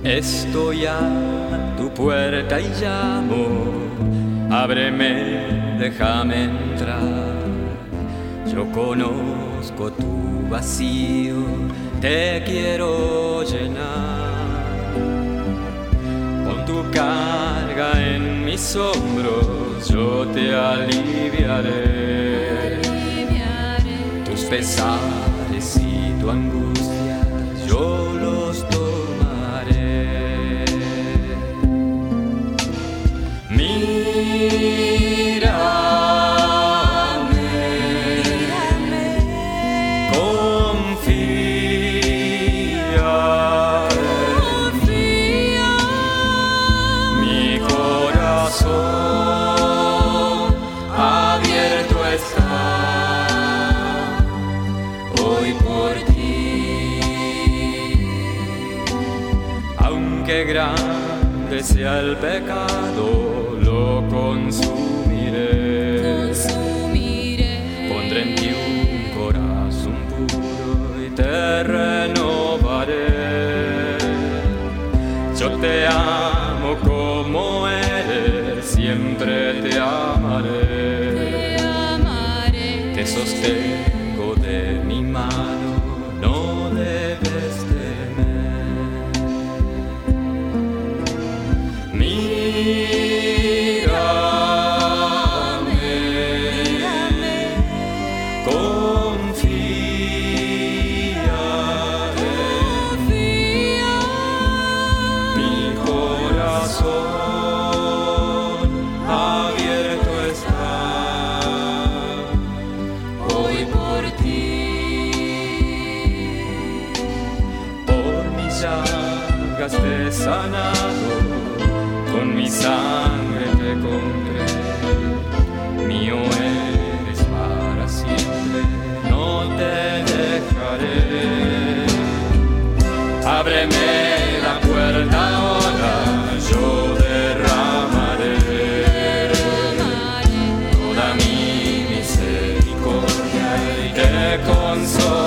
Estoy a tu puerta y llamo, ábreme, déjame entrar. Yo conozco tu vacío, te quiero llenar. Con tu carga en mis hombros, yo te aliviaré. Tus pesares y tu angustia, yo los tomaré. Aunque grande sea el pecado, lo consumiré. Pondré en ti un corazón puro y te renovaré. Yo te amo como eres, siempre te amaré. Te sostengo de mi mano, no debes temer. Te he sanado, con mi sangre te compré, mío eres para siempre, no te dejaré. Ábreme la puerta ahora, yo derramaré toda mi misericordia y te consolaré.